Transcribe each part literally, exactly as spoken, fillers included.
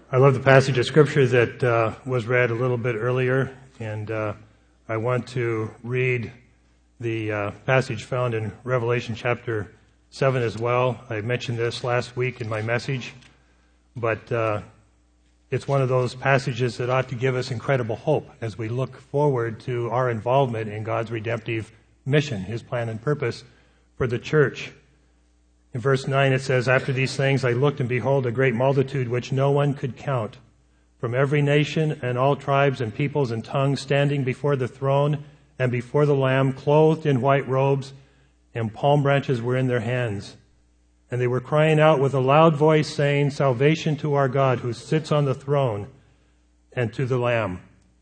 I love the passage of Scripture that uh, was read a little bit earlier, and uh, I want to read the uh, passage found in Revelation chapter seven as well. I mentioned this last week in my message, but uh, it's one of those passages that ought to give us incredible hope as we look forward to our involvement in God's redemptive mission, His plan and purpose for the church. In verse nine it says, "After these things I looked, and behold, a great multitude which no one could count, from every nation and all tribes and peoples and tongues, standing before the throne and before the Lamb, clothed in white robes, and palm branches were in their hands. And they were crying out with a loud voice, saying, Salvation to our God who sits on the throne and to the Lamb."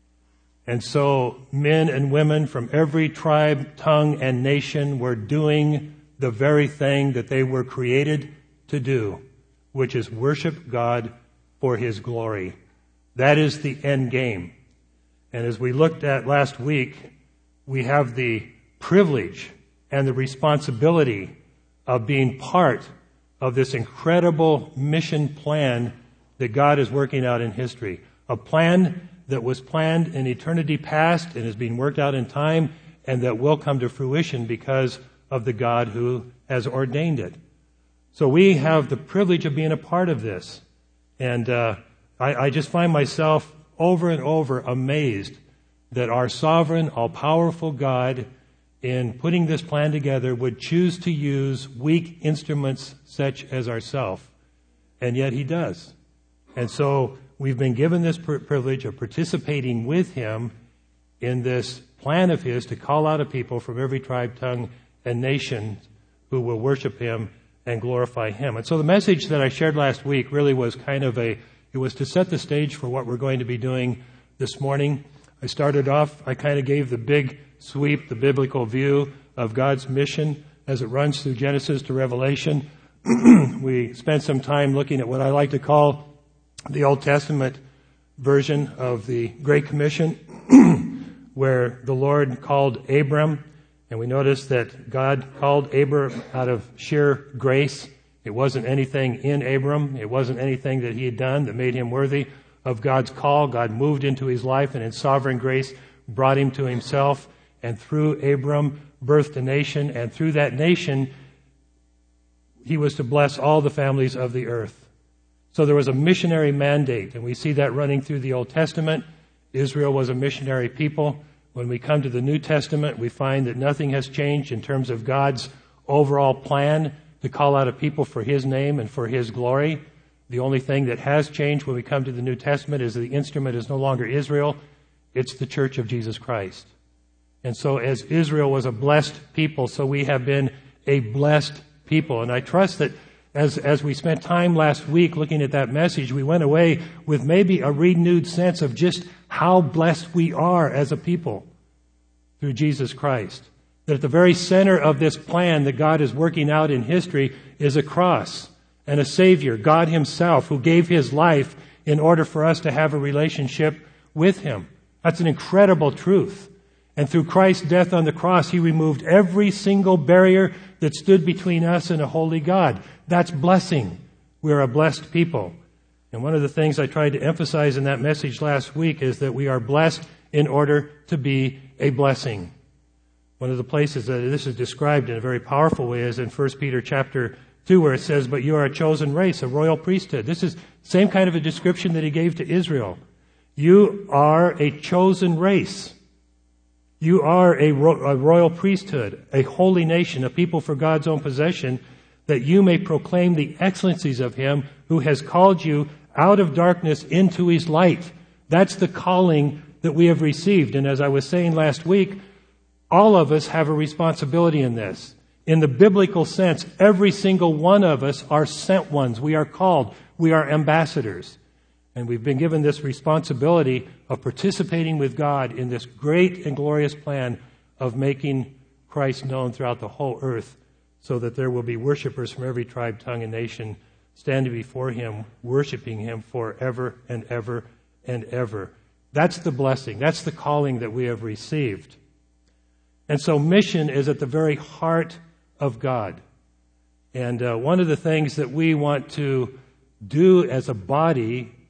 And so men and women from every tribe, tongue, and nation were doing the very thing that they were created to do, which is worship God for His glory. That is the end game. And as we looked at last week, we have the privilege and the responsibility of being part of this incredible mission plan that God is working out in history. A plan that was planned in eternity past and is being worked out in time, and that will come to fruition because of the God who has ordained it. So we have the privilege of being a part of this. And uh, I, I just find myself over and over amazed that our sovereign, all-powerful God, in putting this plan together, would choose to use weak instruments such as ourselves. And yet He does. And so we've been given this privilege of participating with Him in this plan of His to call out a people from every tribe, tongue, and nation who will worship Him and glorify Him. And so the message that I shared last week really was kind of a, it was to set the stage for what we're going to be doing this morning. I started off, I kind of gave the big sweep, the biblical view of God's mission as it runs through Genesis to Revelation. We spent some time looking at what I like to call the Old Testament version of the Great Commission, where the Lord called Abram. And we noticed that God called Abram out of sheer grace. It wasn't anything in Abram. It wasn't anything that he had done that made him worthy of God's call. God moved into his life and in sovereign grace brought him to Himself. And through Abram birthed a nation. And through that nation, he was to bless all the families of the earth. So there was a missionary mandate. And we see that running through the Old Testament. Israel was a missionary people. When we come to the New Testament, we find that nothing has changed in terms of God's overall plan to call out a people for His name and for His glory. The only thing that has changed when we come to the New Testament is the instrument is no longer Israel. It's the Church of Jesus Christ. And so as Israel was a blessed people, so we have been a blessed people. And I trust that as, as we spent time last week looking at that message, we went away with maybe a renewed sense of just how blessed we are as a people through Jesus Christ. That at the very center of this plan that God is working out in history is a cross and a Savior, God Himself, who gave His life in order for us to have a relationship with Him. That's an incredible truth. And through Christ's death on the cross, He removed every single barrier that stood between us and a holy God. That's blessing. We're a blessed people. And one of the things I tried to emphasize in that message last week is that we are blessed in order to be a blessing. One of the places that this is described in a very powerful way is in First Peter chapter two, where it says, "But you are a chosen race, a royal priesthood." This is the same kind of a description that He gave to Israel. You are a chosen race. You are a, ro- a royal priesthood, a holy nation, a people for God's own possession, that you may proclaim the excellencies of Him who has called you out of darkness into His light. That's the calling that we have received. And as I was saying last week, all of us have a responsibility in this. In the biblical sense, every single one of us are sent ones. We are called. We are ambassadors. And we've been given this responsibility of participating with God in this great and glorious plan of making Christ known throughout the whole earth, so that there will be worshipers from every tribe, tongue, and nation standing before Him, worshiping Him forever and ever and ever. That's the blessing. That's the calling that we have received. And so mission is at the very heart of God. And uh, one of the things that we want to do as a body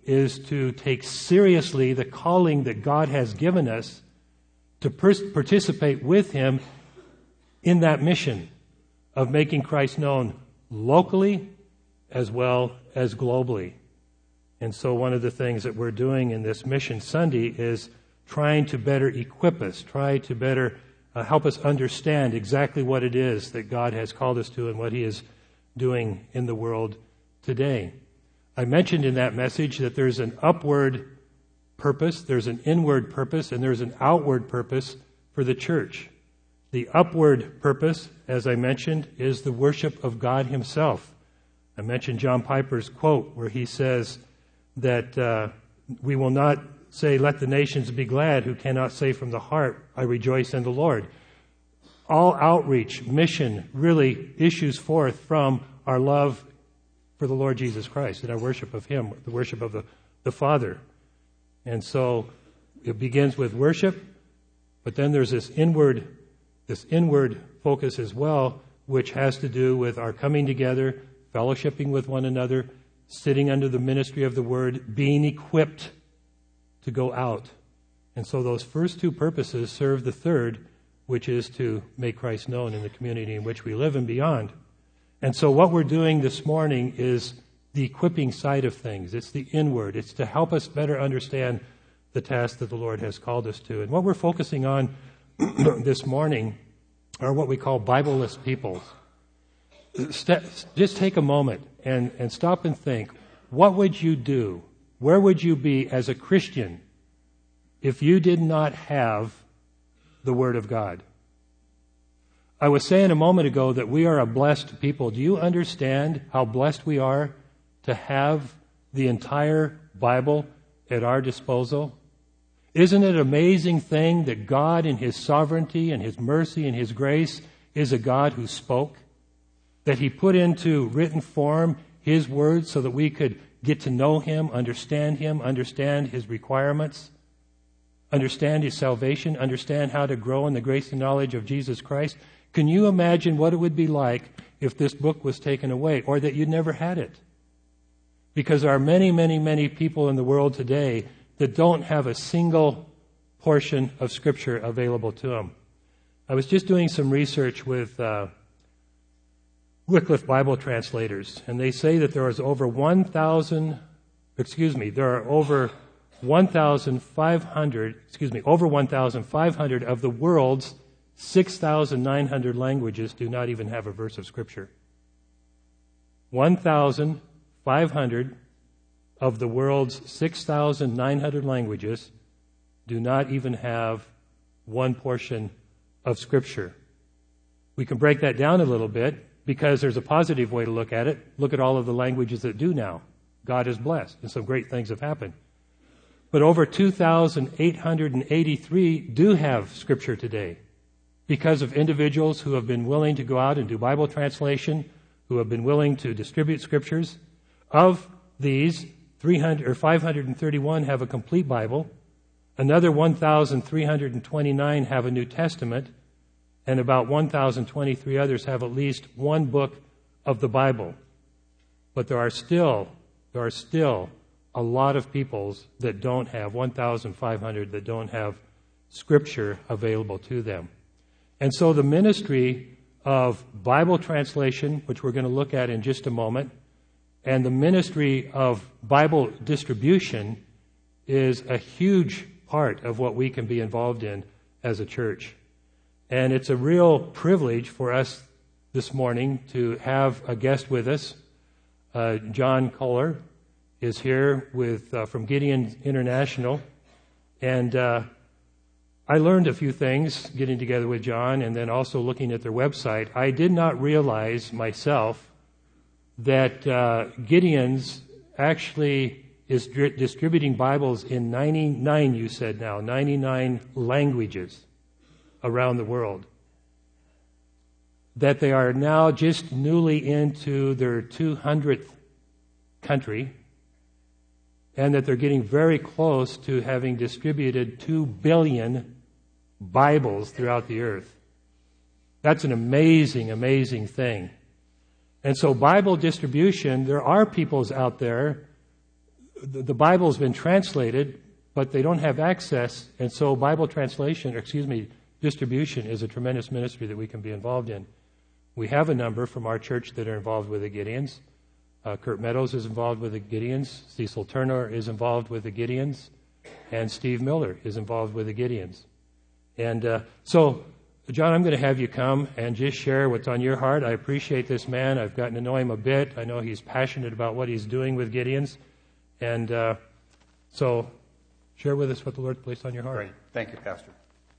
is to take seriously the calling that God has given us to per- participate with Him in that mission of making Christ known locally as well as globally. And so one of the things that we're doing in this Mission Sunday is trying to better equip us, try to better uh, help us understand exactly what it is that God has called us to and what He is doing in the world today. I mentioned in that message that there's an upward purpose, there's an inward purpose, and there's an outward purpose for the church. The upward purpose, as I mentioned, is the worship of God Himself. I mentioned John Piper's quote where he says that uh, we will not say, "Let the nations be glad who cannot say from the heart, I rejoice in the Lord." All outreach, mission really issues forth from our love for the Lord Jesus Christ and our worship of Him, the worship of the, the Father. And so it begins with worship, but then there's this inward, this inward focus as well, which has to do with our coming together, fellowshipping with one another, sitting under the ministry of the Word, being equipped to go out. And so those first two purposes serve the third, which is to make Christ known in the community in which we live and beyond. And so what we're doing this morning is the equipping side of things. It's the inward. It's to help us better understand the task that the Lord has called us to. And what we're focusing on this morning are what we call Bibleless peoples. Just take a moment and, and stop and think, what would you do? Where would you be as a Christian if you did not have the Word of God? I was saying a moment ago that we are a blessed people. Do you understand how blessed we are to have the entire Bible at our disposal? Isn't it an amazing thing that God in His sovereignty and His mercy and His grace is a God who spoke? That He put into written form His words so that we could get to know Him, understand Him, understand His requirements, understand His salvation, understand how to grow in the grace and knowledge of Jesus Christ? Can you imagine what it would be like if this book was taken away or that you never had it? Because there are many, many, many people in the world today that don't have a single portion of Scripture available to them. I was just doing some research with uh, Wycliffe Bible translators, and they say that there is over one thousand, excuse me, there are over one thousand five hundred, excuse me, over one thousand five hundred of the world's six thousand nine hundred languages do not even have a verse of Scripture. one thousand five hundred of the world's six thousand nine hundred languages do not even have one portion of Scripture. We can break that down a little bit because there's a positive way to look at it. Look at all of the languages that do now. God is blessed, and some great things have happened. But over two thousand eight hundred eighty-three do have Scripture today because of individuals who have been willing to go out and do Bible translation, who have been willing to distribute Scriptures. Of these, three hundred or five hundred thirty-one have a complete Bible. Another one thousand three hundred twenty-nine have a New Testament, and about one thousand twenty-three others have at least one book of the Bible. But there are still, there are still a lot of peoples that don't have, one thousand five hundred that don't have Scripture available to them. And so the ministry of Bible translation, which we're going to look at in just a moment, and the ministry of Bible distribution is a huge part of what we can be involved in as a church. And it's a real privilege for us this morning to have a guest with us. Uh, John Kohler is here with uh, from Gideon International. And uh, I learned a few things getting together with John and then also looking at their website. I did not realize myself that uh, Gideon's actually is dri- distributing Bibles in ninety-nine, you said now, ninety-nine languages around the world. That they are now just newly into their two hundredth country, and that they're getting very close to having distributed two billion Bibles throughout the earth. That's an amazing, amazing thing. And so Bible distribution, there are peoples out there the, the Bible's been translated, but they don't have access, and so Bible translation, or excuse me, distribution is a tremendous ministry that we can be involved in. We have a number from our church that are involved with the Gideons. Uh, Kurt Meadows is involved with the Gideons. Cecil Turner is involved with the Gideons. And Steve Miller is involved with the Gideons. And uh, so, John, I'm going to have you come and just share what's on your heart. I appreciate this man. I've gotten to know him a bit. I know he's passionate about what he's doing with Gideons. And uh, so, share with us what the Lord placed on your heart. Great. Thank you, Pastor.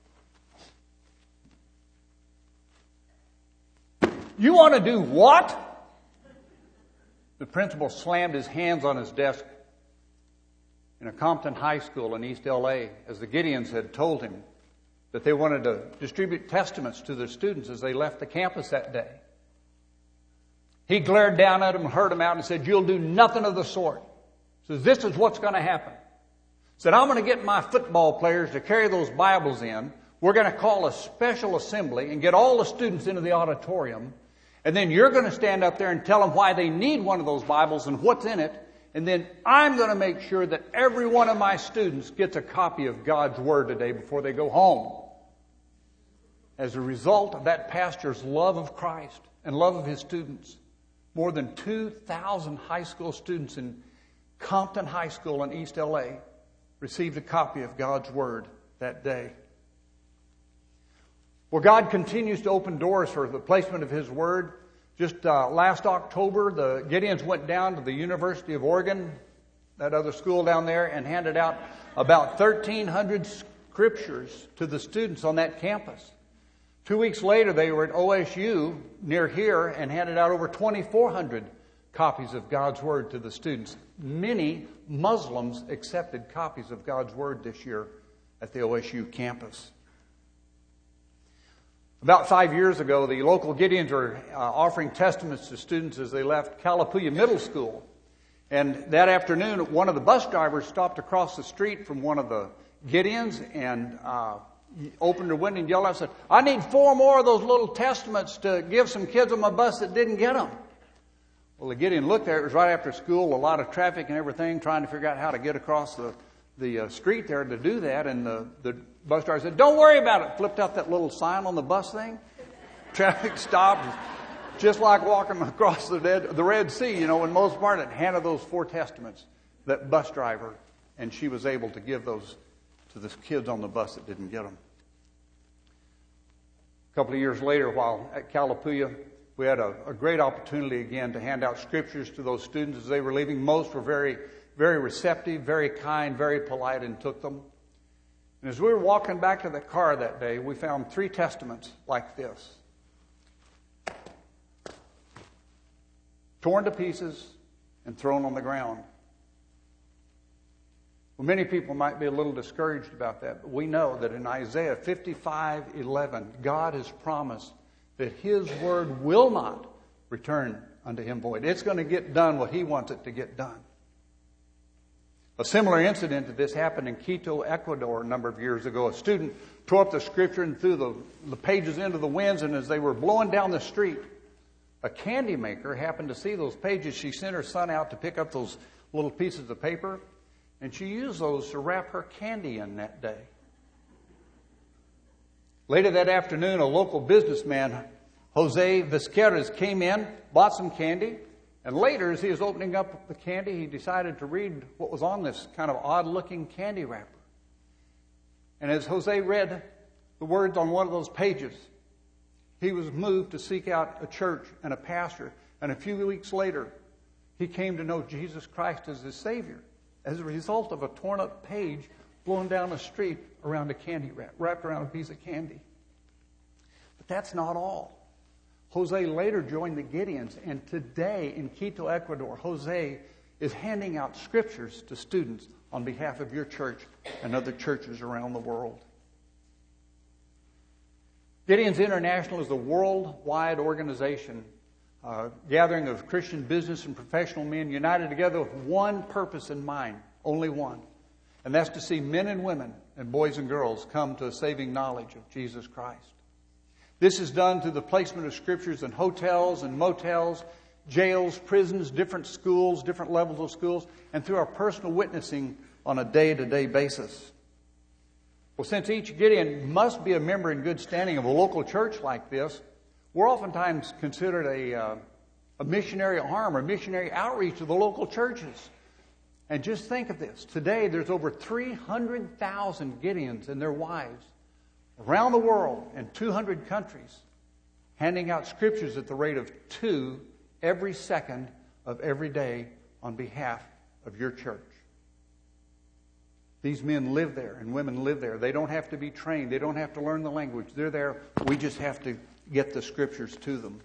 You want to do what? The principal slammed his hands on his desk in a Compton high school in East L A as the Gideons had told him that they wanted to distribute testaments to their students as they left the campus that day. He glared down at them and heard them out and said, "You'll do nothing of the sort." He says, "This is what's going to happen." He said, "I'm going to get my football players to carry those Bibles in. We're going to call a special assembly and get all the students into the auditorium. And then you're going to stand up there and tell them why they need one of those Bibles and what's in it. And then I'm going to make sure that every one of my students gets a copy of God's Word today before they go home." As a result of that pastor's love of Christ and love of his students, more than two thousand high school students in Compton High School in East L A received a copy of God's Word that day. Well, God continues to open doors for the placement of His Word. Just uh, last October, the Gideons went down to the University of Oregon, that other school down there, and handed out about thirteen hundred scriptures to the students on that campus. Two weeks later, they were at O S U near here and handed out over twenty-four hundred copies of God's Word to the students. Many Muslims accepted copies of God's Word this year at the O S U campus. About five years ago, the local Gideons were uh, offering testaments to students as they left Calapooya Middle School. And that afternoon, one of the bus drivers stopped across the street from one of the Gideons and uh, opened her window and yelled out and said, "I need four more of those little testaments to give some kids on my bus that didn't get them." Well, the Gideon looked there. It was right after school, a lot of traffic and everything, trying to figure out how to get across the the uh, street there to do that. And the, the bus driver said, "Don't worry about it." Flipped out that little sign on the bus thing. Traffic stopped. Just like walking across the Red, the Red Sea, you know, in most part, it handed those four testaments, that bus driver, and she was able to give those to the kids on the bus that didn't get them. A couple of years later, while at Calapooya, we had a, a great opportunity again to hand out scriptures to those students as they were leaving. Most were very Very receptive, very kind, very polite, and took them. And as we were walking back to the car that day, we found three testaments like this. Torn to pieces and thrown on the ground. Well, many people might be a little discouraged about that, but we know that in Isaiah fifty-five eleven, God has promised that His Word will not return unto Him void. It's going to get done what He wants it to get done. A similar incident to this happened in Quito, Ecuador, a number of years ago. A student tore up the scripture and threw the, the pages into the winds, and as they were blowing down the street, a candy maker happened to see those pages. She sent her son out to pick up those little pieces of paper, and she used those to wrap her candy in that day. Later that afternoon, a local businessman, Jose Vizquerez, came in, bought some candy. And later, as he was opening up the candy, he decided to read what was on this kind of odd-looking candy wrapper. And as Jose read the words on one of those pages, he was moved to seek out a church and a pastor. And a few weeks later, he came to know Jesus Christ as his Savior as a result of a torn-up page blown down the street around a candy wrap, wrapped around a piece of candy. But that's not all. Jose later joined the Gideons, and today in Quito, Ecuador, Jose is handing out scriptures to students on behalf of your church and other churches around the world. Gideons International is a worldwide organization, uh, gathering of Christian business and professional men united together with one purpose in mind, only one. And that's to see men and women and boys and girls come to a saving knowledge of Jesus Christ. This is done through the placement of scriptures in hotels and motels, jails, prisons, different schools, different levels of schools, and through our personal witnessing on a day-to-day basis. Well, since each Gideon must be a member in good standing of a local church like this, we're oftentimes considered a, uh, a missionary arm or missionary outreach to the local churches. And just think of this. Today, there's over three hundred thousand Gideons and their wives around the world in two hundred countries, handing out scriptures at the rate of two every second of every day on behalf of your church. These men live there and women live there. They don't have to be trained. They don't have to learn the language. They're there. We just have to get the scriptures to them.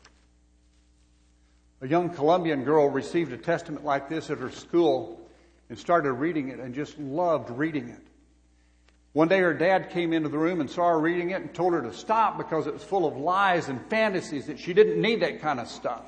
A young Colombian girl received a testament like this at her school and started reading it and just loved reading it. One day her dad came into the room and saw her reading it and told her to stop because it was full of lies and fantasies, that she didn't need that kind of stuff.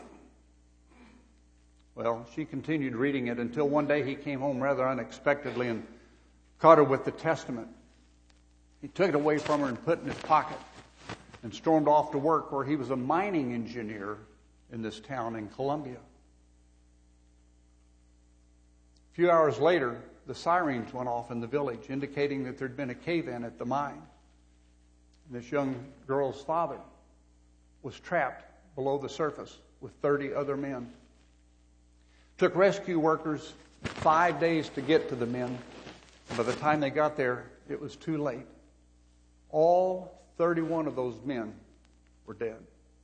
Well, she continued reading it until one day he came home rather unexpectedly and caught her with the testament. He took it away from her and put it in his pocket and stormed off to work, where he was a mining engineer in this town in Colombia. A few hours later, the sirens went off in the village, indicating that there'd been a cave-in at the mine. And this young girl's father was trapped below the surface with thirty other men. It took rescue workers five days to get to the men. And by the time they got there, it was too late. All thirty-one of those men were dead.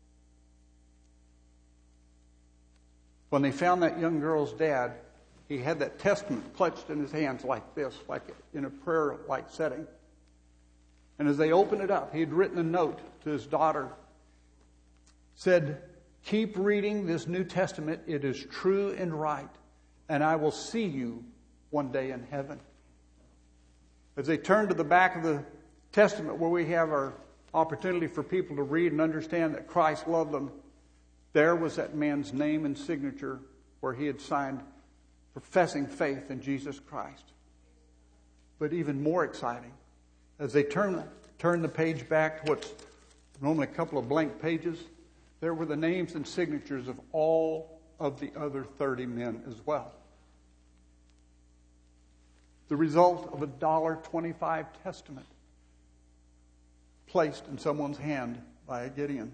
When they found that young girl's dad, he had that testament clutched in his hands like this, like in a prayer-like setting. And as they opened it up, he had written a note to his daughter. Said, "Keep reading this New Testament. It is true and right. And I will see you one day in heaven." As they turned to the back of the Testament, where we have our opportunity for people to read and understand that Christ loved them, there was that man's name and signature where he had signed professing faith in Jesus Christ. But even more exciting, as they turned turn the page back to what's normally a couple of blank pages, there were the names and signatures of all of the other thirty men as well. The result of a one dollar twenty-five testament placed in someone's hand by a Gideon.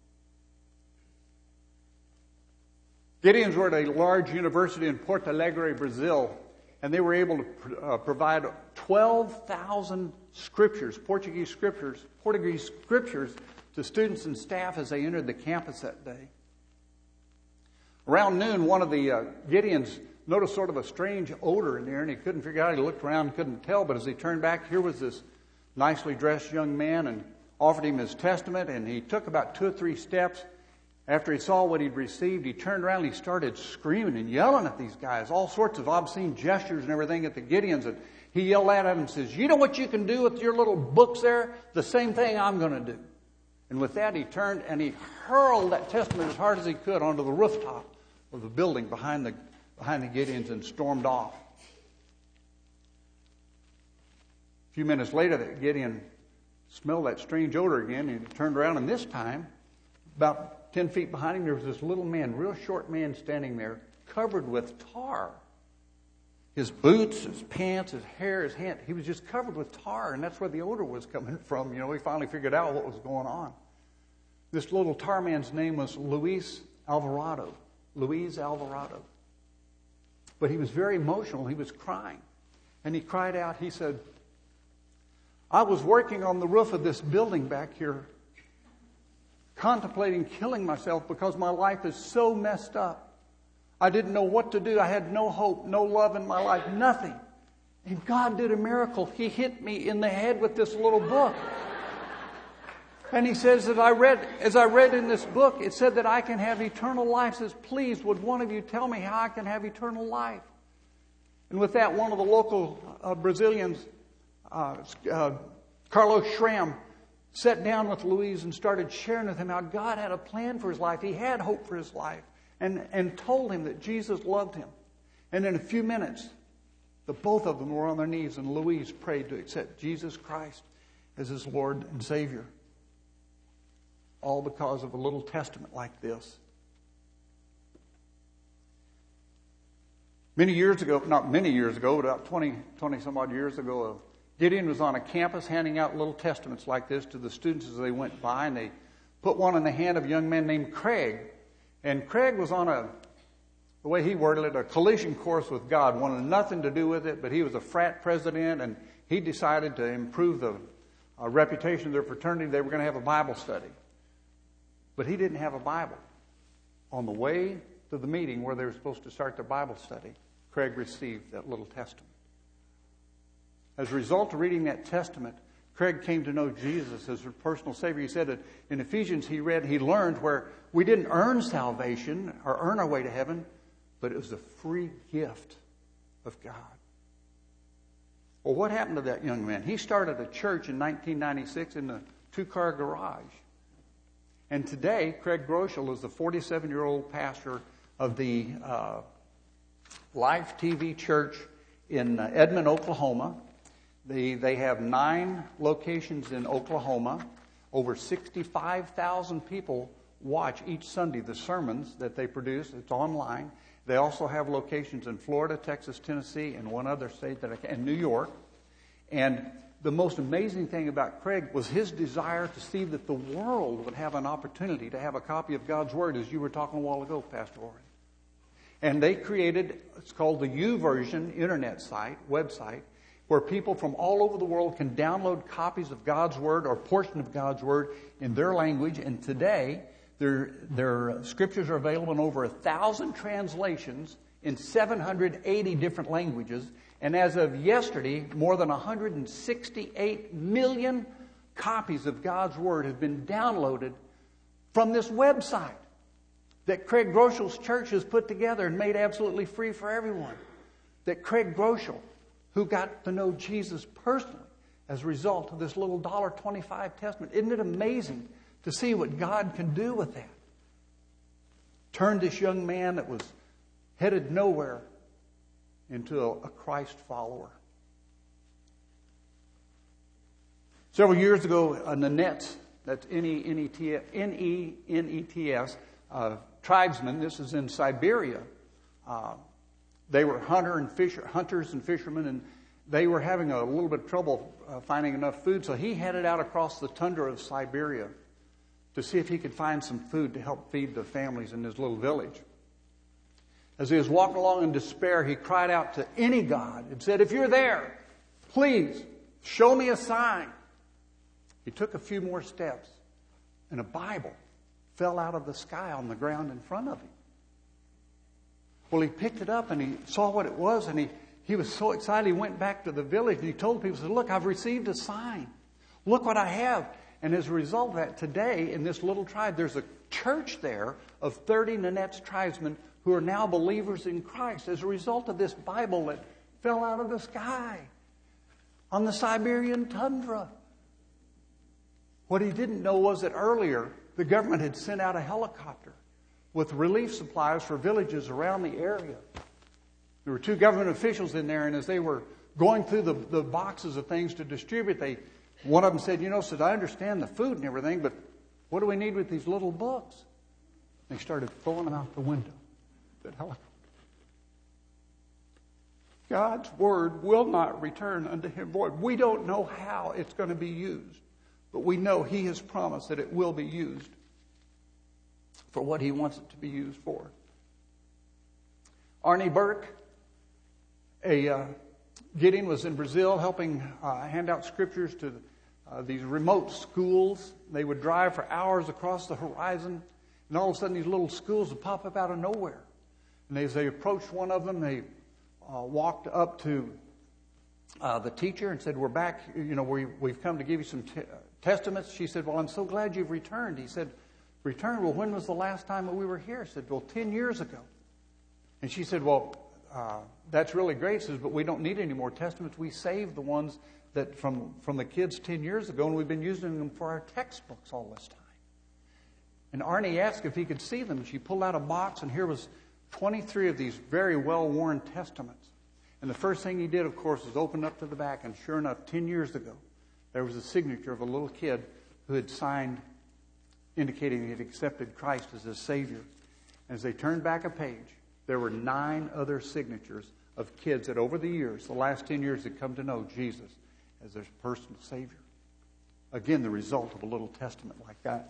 Gideons were at a large university in Porto Alegre, Brazil, and they were able to uh, provide twelve thousand scriptures, Portuguese scriptures, Portuguese scriptures to students and staff as they entered the campus that day. Around noon, one of the uh, Gideons noticed sort of a strange odor in there, and he couldn't figure out. He looked around and couldn't tell, but as he turned back, here was this nicely dressed young man and offered him his testament, and he took about two or three steps. After he saw what he'd received, he turned around and he started screaming and yelling at these guys, all sorts of obscene gestures and everything at the Gideons. And he yelled out at them and says, "You know what you can do with your little books there? The same thing I'm going to do." And with that, he turned and he hurled that testament as hard as he could onto the rooftop of the building behind the behind the Gideons and stormed off. A few minutes later, that Gideon smelled that strange odor again, and he turned around, and this time, about ten feet behind him, there was this little man, real short man standing there, covered with tar. His boots, his pants, his hair, his hand, he was just covered with tar, and that's where the odor was coming from. You know, we finally figured out what was going on. This little tar man's name was Luis Alvarado. Luis Alvarado. But he was very emotional. He was crying. And he cried out, he said, "I was working on the roof of this building back here, contemplating killing myself because my life is so messed up. I didn't know what to do. I had no hope, no love in my life, nothing. And God did a miracle. He hit me in the head with this little book." And he says that I read, as I read in this book, it said that I can have eternal life. Says, "Please, would one of you tell me how I can have eternal life?" And with that, one of the local uh, Brazilians, uh, uh, Carlos Schramm, sat down with Luis and started sharing with him how God had a plan for his life. He had hope for his life, and, and told him that Jesus loved him. And in a few minutes, the both of them were on their knees, and Luis prayed to accept Jesus Christ as his Lord and Savior. All because of a little testament like this. Many years ago, not many years ago, but about twenty, twenty some odd years ago, Gideon was on a campus handing out little testaments like this to the students as they went by, and they put one in the hand of a young man named Craig. And Craig was on a, the way he worded it, a collision course with God, wanted nothing to do with it, but he was a frat president, and he decided to improve the uh, reputation of their fraternity. They were going to have a Bible study. But he didn't have a Bible. On the way to the meeting where they were supposed to start their Bible study, Craig received that little testament. As a result of reading that testament, Craig came to know Jesus as her personal Savior. He said that in Ephesians he read, he learned where we didn't earn salvation or earn our way to heaven, but it was a free gift of God. Well, what happened to that young man? He started a church in nineteen ninety-six in a two-car garage. And today, Craig Groeschel is the forty-seven-year-old pastor of the uh, Life T V Church in uh, Edmond, Oklahoma. They, they have nine locations in Oklahoma. Over sixty-five thousand people watch each Sunday the sermons that they produce. It's online. They also have locations in Florida, Texas, Tennessee, and one other state, that I can, and New York. And the most amazing thing about Craig was his desire to see that the world would have an opportunity to have a copy of God's Word, as you were talking a while ago, Pastor Warren. And they created, it's called the YouVersion internet site, website, where people from all over the world can download copies of God's Word or a portion of God's Word in their language. And today, their, their scriptures are available in over a thousand translations in seven hundred eighty different languages. And as of yesterday, more than one hundred sixty-eight million copies of God's Word have been downloaded from this website that Craig Groeschel's church has put together and made absolutely free for everyone. That Craig Groeschel, who got to know Jesus personally as a result of this little one dollar twenty-five testament. Isn't it amazing to see what God can do with that? Turned this young man that was headed nowhere into a, a Christ follower. Several years ago, uh, Nenets, that's N E N E T S, uh, tribesmen, this is in Siberia. Uh, they were hunter and fisher, hunters and fishermen, and they were having a little bit of trouble uh, finding enough food, so he headed out across the tundra of Siberia to see if he could find some food to help feed the families in his little village. As he was walking along in despair, he cried out to any God and said, "If you're there, please show me a sign." He took a few more steps, and a Bible fell out of the sky on the ground in front of him. Well, he picked it up and he saw what it was, and he, he was so excited he went back to the village and he told people, said, "Look, I've received a sign. Look what I have." And as a result of that, today in this little tribe, there's a church there of thirty Nenets tribesmen who are now believers in Christ as a result of this Bible that fell out of the sky on the Siberian tundra. What he didn't know was that earlier the government had sent out a helicopter with relief supplies for villages around the area. There were two government officials in there, and as they were going through the, the boxes of things to distribute, they one of them said, "You know, said I understand the food and everything, but what do we need with these little books?" They started throwing them out the window. That helicopter. God's word will not return unto him void. We don't know how it's going to be used, but we know he has promised that it will be used for what he wants it to be used for. Arnie Burke, a uh, Gideon was in Brazil helping uh, hand out scriptures to uh, these remote schools. They would drive for hours across the horizon, and all of a sudden these little schools would pop up out of nowhere. And as they approached one of them, they uh, walked up to uh, the teacher and said, "We're back, you know, we, we've come to give you some t- testaments." She said, "Well, I'm so glad you've returned." He said, "Returned? Well, when was the last time that we were here?" He said, "Well, ten years ago." And she said, "Well, uh, that's really great." She says, "But we don't need any more testaments. We saved the ones that from, from the kids ten years ago, and we've been using them for our textbooks all this time." And Arnie asked if he could see them. She pulled out a box, and here was twenty-three of these very well-worn testaments. And the first thing he did, of course, was open up to the back, and sure enough, ten years ago, there was a signature of a little kid who had signed indicating he had accepted Christ as his Savior. As they turned back a page, there were nine other signatures of kids that over the years, the last ten years, had come to know Jesus as their personal Savior. Again, the result of a little testament like that.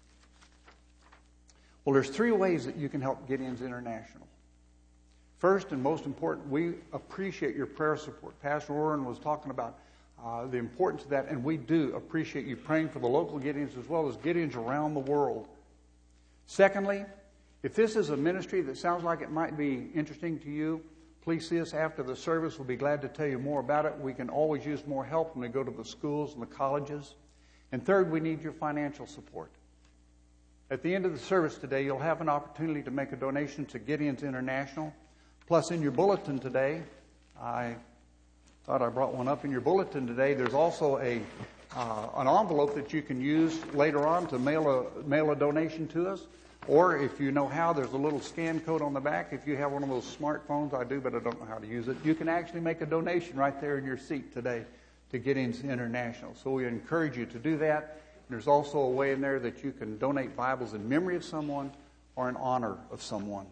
Well, there's three ways that you can help Gideons International. First and most important, we appreciate your prayer support. Pastor Warren was talking about uh, the importance of that, and we do appreciate you praying for the local Gideons as well as Gideons around the world. Secondly, if this is a ministry that sounds like it might be interesting to you, please see us after the service. We'll be glad to tell you more about it. We can always use more help when we go to the schools and the colleges. And third, we need your financial support. At the end of the service today, you'll have an opportunity to make a donation to Gideons International. Plus, in your bulletin today, I thought I brought one up in your bulletin today. There's also a uh, an envelope that you can use later on to mail a mail a donation to us. Or if you know how, there's a little scan code on the back. If you have one of those smartphones, I do, but I don't know how to use it. You can actually make a donation right there in your seat today to Gideons International. So we encourage you to do that. There's also a way in there that you can donate Bibles in memory of someone or in honor of someone.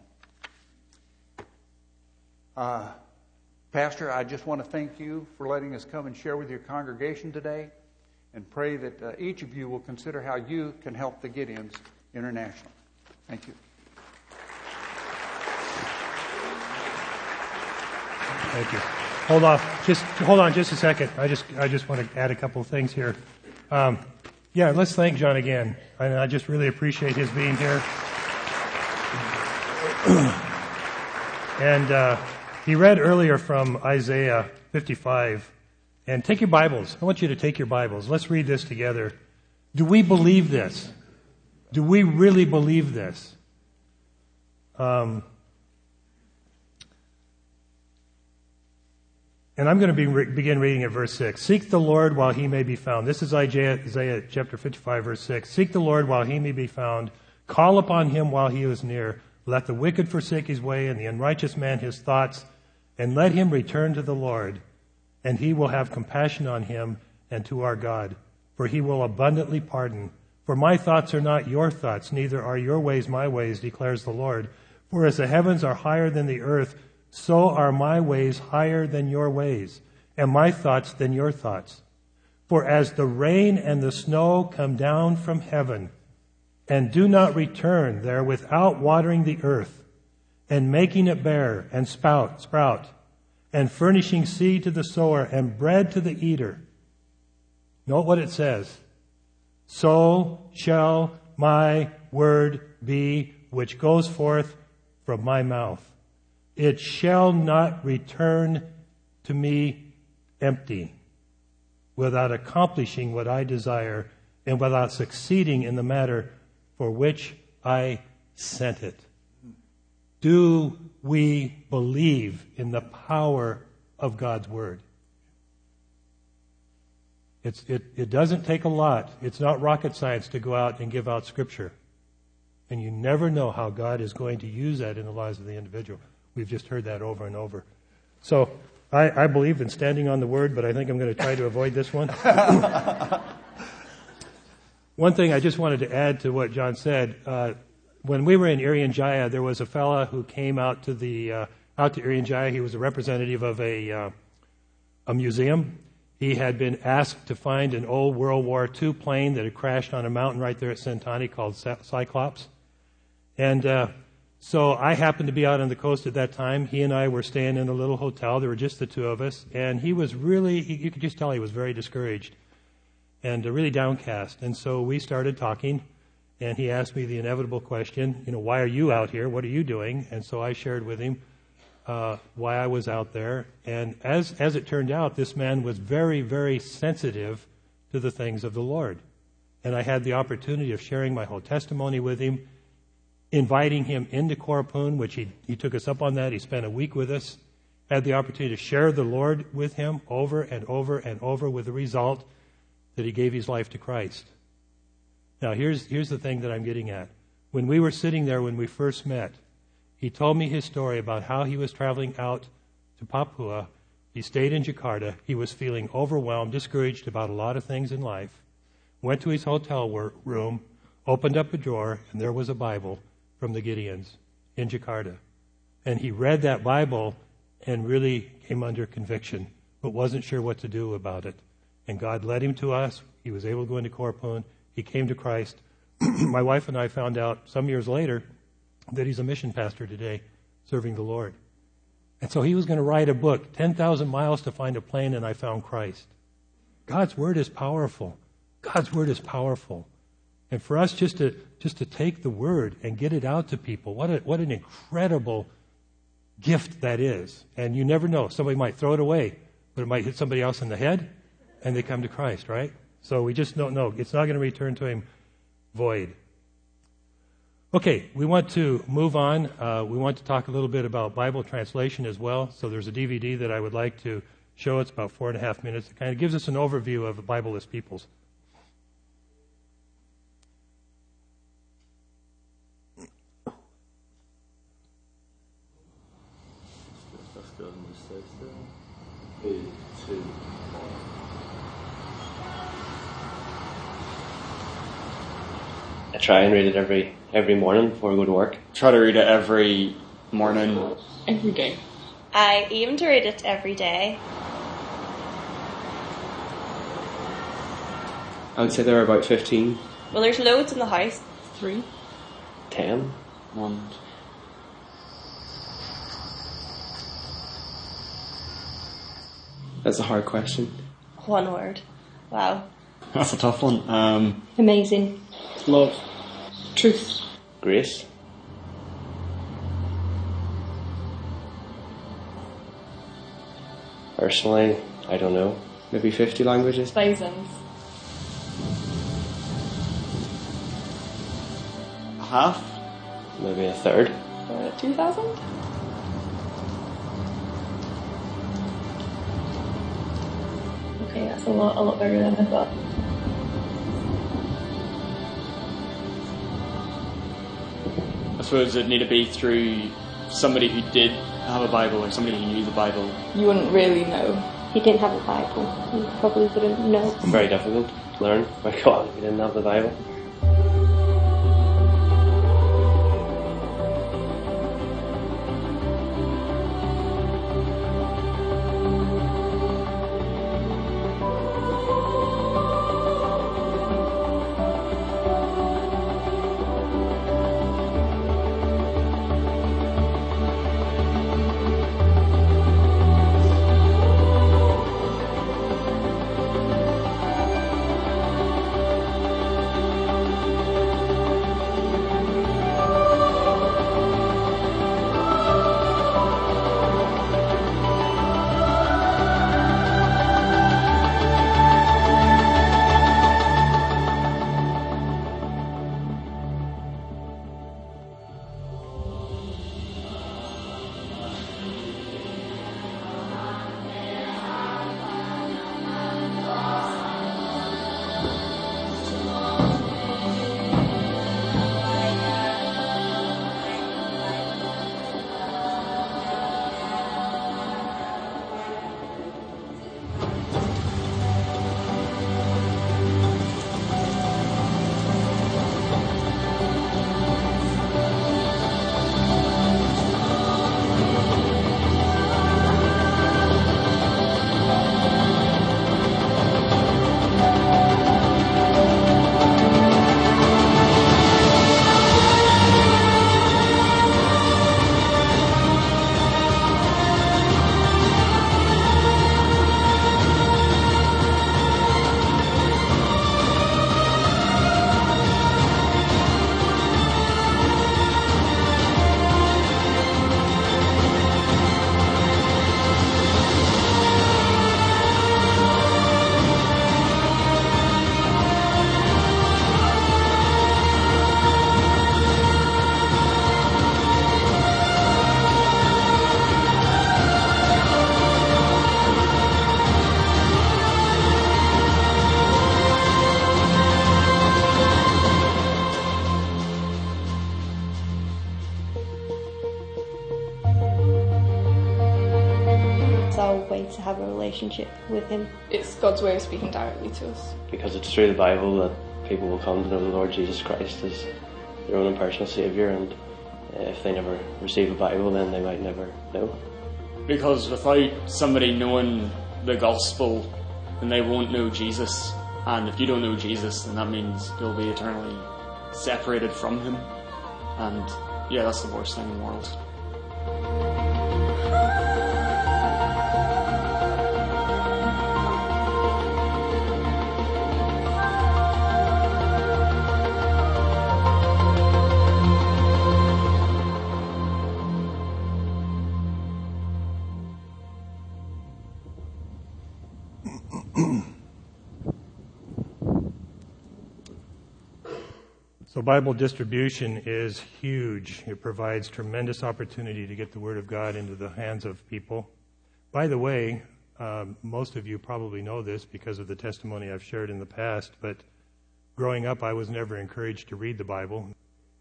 Uh, Pastor, I just want to thank you for letting us come and share with your congregation today, and pray that uh, each of you will consider how you can help the Gideons International. Thank you. Thank you. Hold off. Just hold on just a second. I just I just want to add a couple of things here. Um, yeah, let's thank John again. I, I just really appreciate his being here. And uh, he read earlier from Isaiah fifty-five. And take your Bibles. I want you to take your Bibles. Let's read this together. Do we believe this? Do we really believe this? Um, and I'm going to be re- begin reading at verse six. Seek the Lord while he may be found. This is Isaiah, Isaiah chapter fifty-five, verse six. Seek the Lord while he may be found. Call upon him while he is near. Let the wicked forsake his way and the unrighteous man his thoughts, and let him return to the Lord, and he will have compassion on him and to our God, for he will abundantly pardon. For my thoughts are not your thoughts, neither are your ways my ways, declares the Lord. For as the heavens are higher than the earth, so are my ways higher than your ways, and my thoughts than your thoughts. For as the rain and the snow come down from heaven, and do not return there without watering the earth, and making it bear, and spout, sprout, and furnishing seed to the sower, and bread to the eater. Note what it says. So shall my word be which goes forth from my mouth. It shall not return to me empty, without accomplishing what I desire, and without succeeding in the matter for which I sent it. Do we believe in the power of God's word? It's, it, it doesn't take a lot. It's not rocket science to go out and give out Scripture. And you never know how God is going to use that in the lives of the individual. We've just heard that over and over. So I, I believe in standing on the Word, but I think I'm going to try to avoid this one. One thing I just wanted to add to what John said. Uh, when we were in Irian Jaya, there was a fella who came out to the uh, out to Irian Jaya. He was a representative of a uh, a museum. He had been asked to find an old World War Two plane that had crashed on a mountain right there at Sentani called Cyclops. And uh, so I happened to be out on the coast at that time. He and I were staying in a little hotel. There were just the two of us. And he was really, you could just tell he was very discouraged and uh, really downcast. And so we started talking, and he asked me the inevitable question, you know, why are you out here? What are you doing? And so I shared with him Uh, why I was out there. And as as it turned out, this man was very, very sensitive to the things of the Lord. And I had the opportunity of sharing my whole testimony with him, inviting him into Korapun, which he, he took us up on that. He spent a week with us. Had the opportunity to share the Lord with him over and over and over, with the result that he gave his life to Christ. Now, here's here's the thing that I'm getting at. When we were sitting there when we first met, he told me his story about how he was traveling out to Papua. He stayed in Jakarta. He was feeling overwhelmed, discouraged about a lot of things in life. Went to his hotel room, opened up a drawer, and there was a Bible from the Gideons in Jakarta. And he read that Bible and really came under conviction, but wasn't sure what to do about it. And God led him to us. He was able to go into Korpoon. He came to Christ. My wife and I found out some years later that he's a mission pastor today, serving the Lord. And so he was going to write a book, ten thousand miles to Find a Plane, and I Found Christ. God's word is powerful. God's word is powerful. And for us just to just to take the word and get it out to people, what a, what an incredible gift that is. And you never know. Somebody might throw it away, but it might hit somebody else in the head, and they come to Christ, right? So we just don't know. It's not going to return to him void. Okay, we want to move on. Uh, we want to talk a little bit about Bible translation as well. So there's a D V D that I would like to show. It's about four and a half minutes. It kind of gives us an overview of Bibleless peoples. I try and read it every every morning before I go to work. Try to read it every morning. Every day. I aim to read it every day. I would say there are about fifteen. Well, there's loads in the house. Three. Ten. One. That's a hard question. One word. Wow. That's a tough one. Um, Amazing. Love. Truth. Grace. Personally, I don't know. Maybe fifty languages. Thousands. a half. Maybe a third. Uh, Two thousand? Okay, that's a lot, a lot bigger than I thought. I suppose it'd need to be through somebody who did have a Bible or somebody who knew the Bible. You wouldn't really know. He didn't have a Bible. He probably wouldn't know. Very difficult to learn. My God, we didn't have the Bible. To have a relationship with him. It's God's way of speaking directly to us. Because it's through the Bible that people will come to know the Lord Jesus Christ as their own and personal Saviour, and If they never receive a Bible, then they might never know. Because without somebody knowing the gospel, then they won't know Jesus. And if you don't know Jesus, then that means you'll be eternally separated from him. And yeah, that's the worst thing in the world. So Bible distribution is huge. It provides tremendous opportunity to get the Word of God into the hands of people. By the way, um, most of you probably know this because of the testimony I've shared in the past, but growing up I was never encouraged to read the Bible,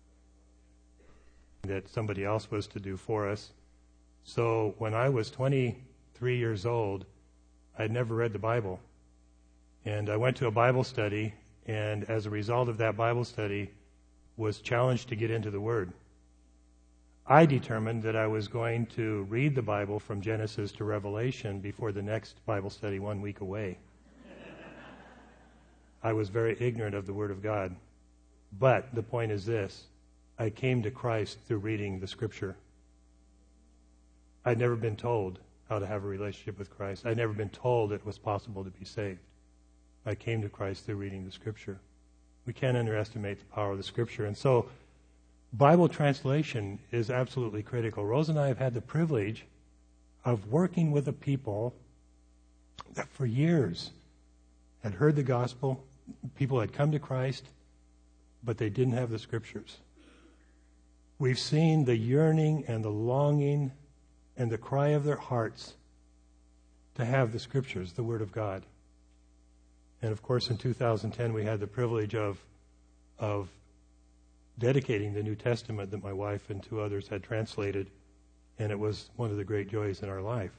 that somebody else was to do for us. So when I was twenty-three years old, I'd never read the Bible. And I went to a Bible study, and as a result of that Bible study, was challenged to get into the Word. I determined that I was going to read the Bible from Genesis to Revelation before the next Bible study one week away. I was very ignorant of the Word of God. But the point is this: I came to Christ through reading the Scripture. I'd never been told how to have a relationship with Christ. I'd never been told it was possible to be saved. I came to Christ through reading the Scripture. We can't underestimate the power of the Scripture. And so Bible translation is absolutely critical. Rose and I have had the privilege of working with a people that for years had heard the gospel. People had come to Christ, but they didn't have the Scriptures. We've seen the yearning and the longing and the cry of their hearts to have the Scriptures, the Word of God. And of course, in two thousand ten, we had the privilege of of dedicating the New Testament that my wife and two others had translated, and it was one of the great joys in our life.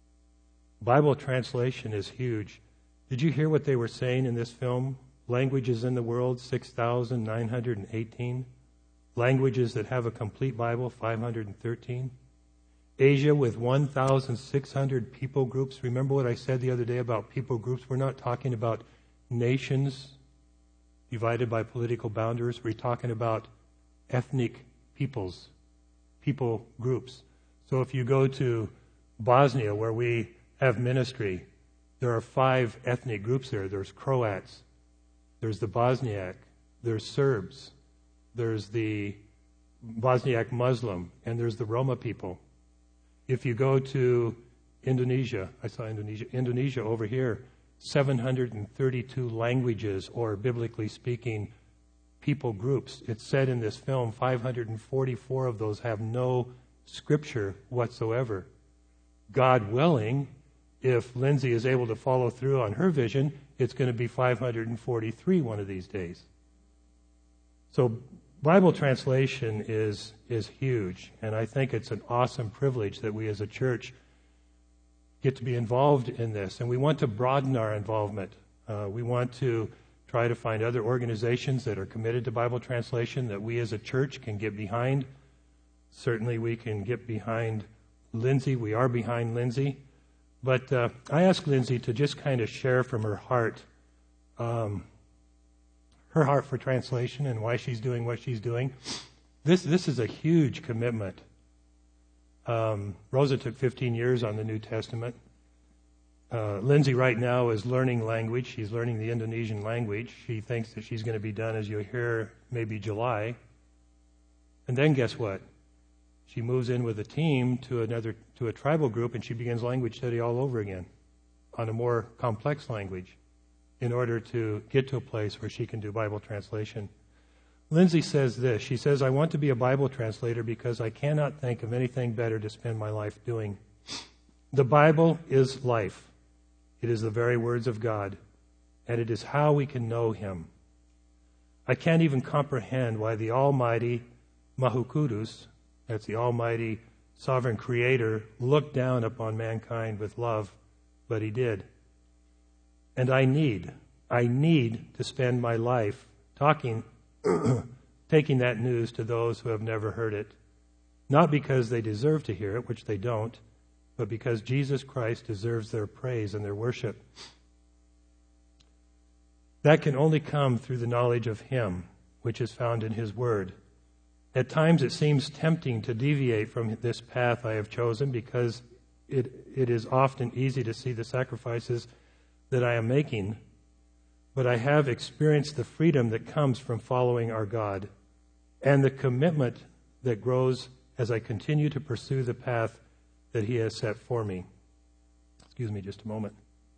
Bible translation is huge. Did you hear what they were saying in this film? Languages in the world, six thousand nine hundred eighteen. Languages that have a complete Bible, five hundred thirteen. Asia with one thousand six hundred people groups. Remember what I said the other day about people groups? We're not talking about nations divided by political boundaries. We're talking about ethnic peoples, people groups. So if you go to Bosnia, where we have ministry, there are five ethnic groups there. There's Croats, there's the Bosniak, there's Serbs, there's the Bosniak Muslim, and there's the Roma people. If you go to Indonesia, I saw Indonesia, Indonesia over here, seven hundred thirty-two languages, or biblically speaking, people groups. It's said in this film, five hundred forty-four of those have no Scripture whatsoever. God willing, if Lindsay is able to follow through on her vision, it's going to be five hundred forty-three one of these days. So Bible translation is is huge, and I think it's an awesome privilege that we as a church get to be involved in this, and we want to broaden our involvement. Uh, we want to try to find other organizations that are committed to Bible translation that we as a church can get behind. Certainly we can get behind Lindsay. We are behind Lindsay. But uh, I asked Lindsay to just kind of share from her heart um, her heart for translation and why she's doing what she's doing. This this is a huge commitment. Um, Rosa took fifteen years on the New Testament. Uh, Lindsay right now is learning language. She's learning the Indonesian language. She thinks that she's going to be done, as you'll hear, maybe July. And then guess what? She moves in with a team to another to a tribal group, and she begins language study all over again on a more complex language in order to get to a place where she can do Bible translation. Lindsay says this. She says, I want to be a Bible translator because I cannot think of anything better to spend my life doing. The Bible is life. It is the very words of God, and it is how we can know Him. I can't even comprehend why the Almighty Maha Kudus, that's the Almighty Sovereign Creator, looked down upon mankind with love, but He did. And I need, I need to spend my life talking, taking that news to those who have never heard it. not because they deserve to hear it, which they don't, but because Jesus Christ deserves their praise and their worship. That can only come through the knowledge of Him, which is found in His Word. At times it seems tempting to deviate from this path I have chosen because it, it is often easy to see the sacrifices that I am making, but I have experienced the freedom that comes from following our God and the commitment that grows as I continue to pursue the path that He has set for me. Excuse me just a moment.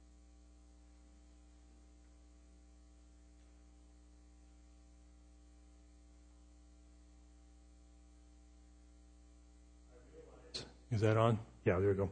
Is that on? Yeah, there we go.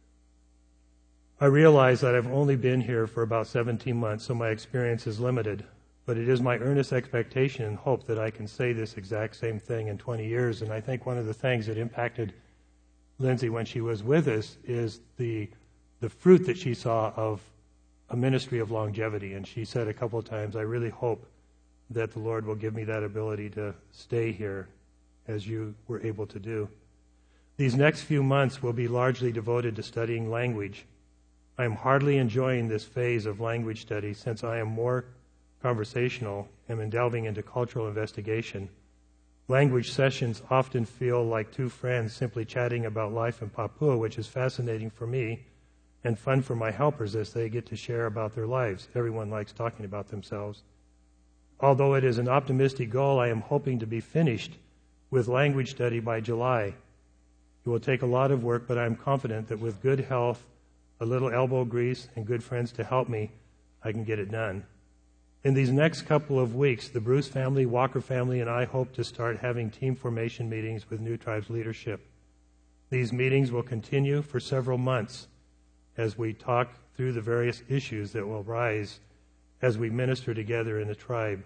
I realize that I've only been here for about seventeen months, so my experience is limited. But it is my earnest expectation and hope that I can say this exact same thing in twenty years. And I think one of the things that impacted Lindsay when she was with us is the the fruit that she saw of a ministry of longevity. And she said a couple of times, I really hope that the Lord will give me that ability to stay here as you were able to do. These next few months will be largely devoted to studying language. I am hardly enjoying this phase of language study since I am more conversational and am delving into cultural investigation. Language sessions often feel like two friends simply chatting about life in Papua, which is fascinating for me and fun for my helpers as they get to share about their lives. Everyone likes talking about themselves. Although it is an optimistic goal, I am hoping to be finished with language study by July. It will take a lot of work, but I am confident that with good health, a little elbow grease, and good friends to help me, I can get it done. In these next couple of weeks, the Bruce family, Walker family, and I hope to start having team formation meetings with New Tribes leadership. These meetings will continue for several months as we talk through the various issues that will rise as we minister together in the tribe.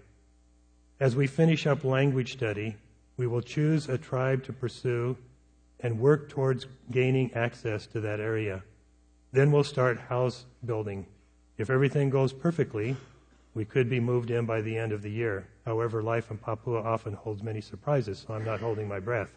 As we finish up language study, we will choose a tribe to pursue and work towards gaining access to that area. Then we'll start house building. If everything goes perfectly, we could be moved in by the end of the year. However, life in Papua often holds many surprises, so I'm not holding my breath.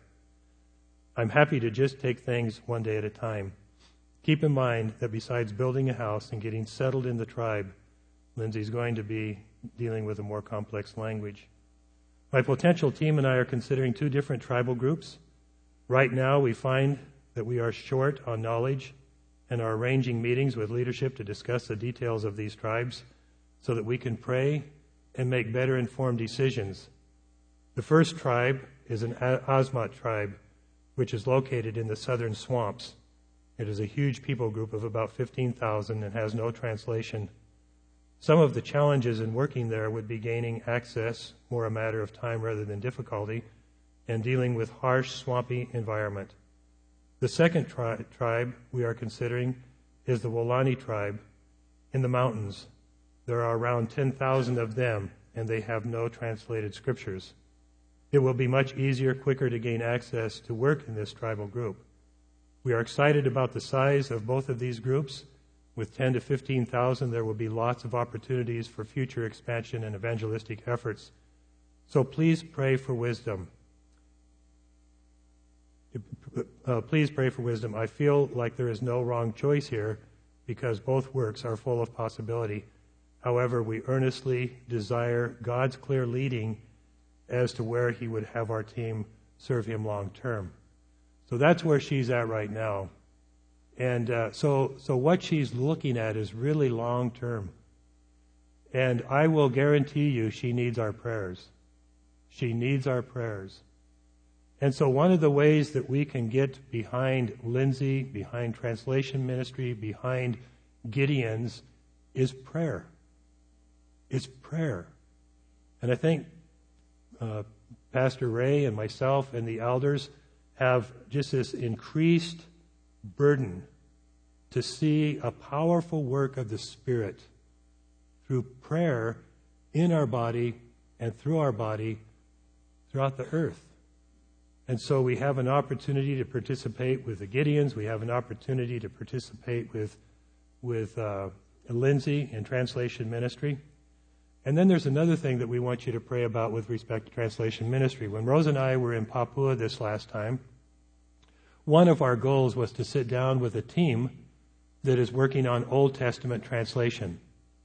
I'm happy to just take things one day at a time. Keep in mind that besides building a house and getting settled in the tribe, Lindsay's going to be dealing with a more complex language. My potential team and I are considering two different tribal groups. Right now, we find that we are short on knowledge and are arranging meetings with leadership to discuss the details of these tribes so that we can pray and make better informed decisions. The first tribe is an Asmat tribe, which is located in the southern swamps. It is a huge people group of about fifteen thousand and has no translation. Some of the challenges in working there would be gaining access, more a matter of time rather than difficulty, and dealing with harsh, swampy environment. The second tri- tribe we are considering is the Wolani tribe in the mountains. There are around ten thousand of them, and they have no translated scriptures. It will be much easier, quicker to gain access to work in this tribal group. We are excited about the size of both of these groups. With ten to fifteen thousand, there will be lots of opportunities for future expansion and evangelistic efforts. So please pray for wisdom. Uh, please pray for wisdom. I feel like there is no wrong choice here because both works are full of possibility. However, we earnestly desire God's clear leading as to where He would have our team serve Him long term. So that's where she's at right now. And uh, so, so what she's looking at is really long term. And I will guarantee you she needs our prayers. She needs our prayers. And so one of the ways that we can get behind Lindsay, behind translation ministry, behind Gideon's, is prayer. It's prayer. And I think uh, Pastor Ray and myself and the elders have just this increased burden to see a powerful work of the Spirit through prayer in our body and through our body throughout the earth. And so we have an opportunity to participate with the Gideons. We have an opportunity to participate with with uh, Lindsay in translation ministry. And then there's another thing that we want you to pray about with respect to translation ministry. When Rose and I were in Papua this last time, one of our goals was to sit down with a team that is working on Old Testament translation,